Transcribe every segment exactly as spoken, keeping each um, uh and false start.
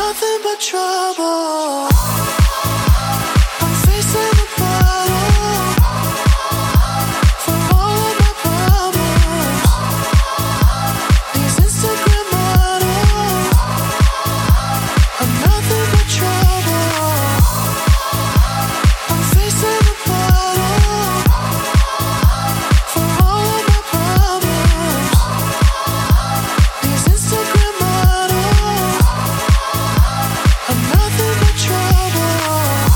nothing but trouble. I'm facing the bottle for all of my problems. These Instagram models are nothing but trouble. I'm facing the bottle for all of my problems. These Instagram models are nothing but trouble.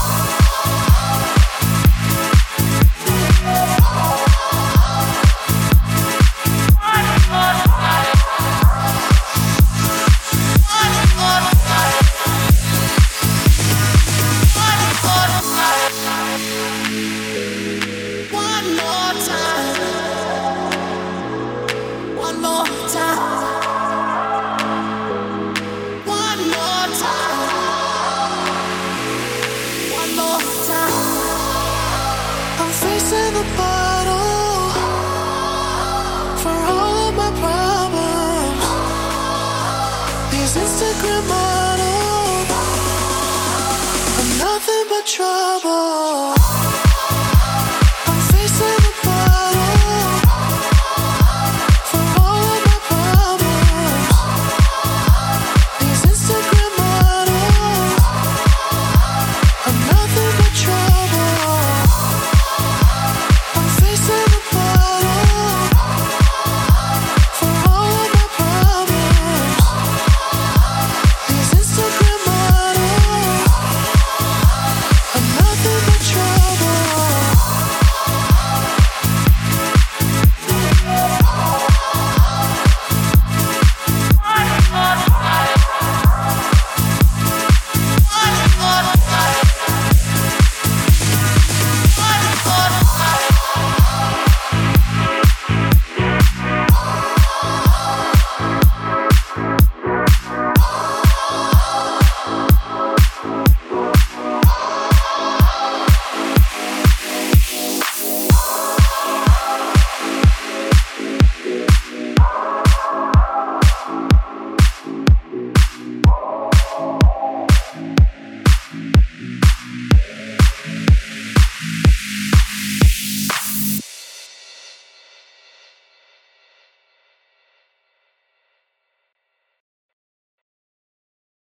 One more time, one more time, one more time, one more time. I'm facing the bottle for all of my problems. These Instagram models are nothing but trouble.